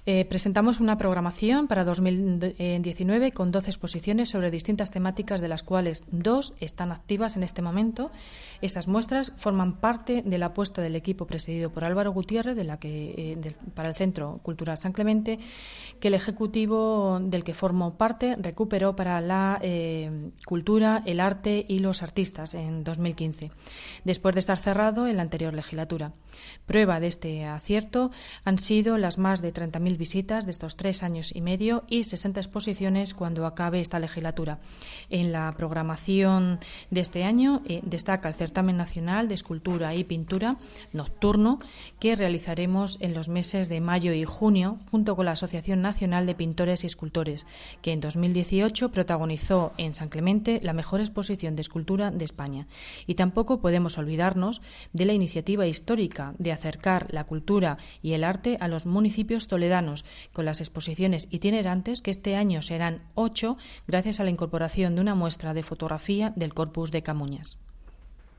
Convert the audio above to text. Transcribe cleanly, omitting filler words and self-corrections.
Presentamos una programación para 2019 con 12 exposiciones sobre distintas temáticas, de las cuales 2 están activas en este momento. Estas muestras forman parte de la apuesta del equipo presidido por Álvaro Gutiérrez para el Centro Cultural San Clemente, que el Ejecutivo del que formo parte recuperó para la cultura, el arte y los artistas en 2015, después de estar cerrado en la anterior legislatura. Prueba de este acierto han sido las más de 30.000 visitas de estos 3 años y medio y 60 exposiciones cuando acabe esta legislatura. En la programación de este año destaca el Certamen Nacional de Escultura y Pintura Nocturno, que realizaremos en los meses de mayo y junio junto con la Asociación Nacional de Pintores y Escultores, que en 2018 protagonizó en San Clemente la mejor exposición de escultura de España. Y tampoco podemos olvidarnos de la iniciativa histórica de acercar la cultura y el arte a los municipios toledanos, con las exposiciones itinerantes, que este año serán 8, gracias a la incorporación de una muestra de fotografía del Corpus de Camuñas.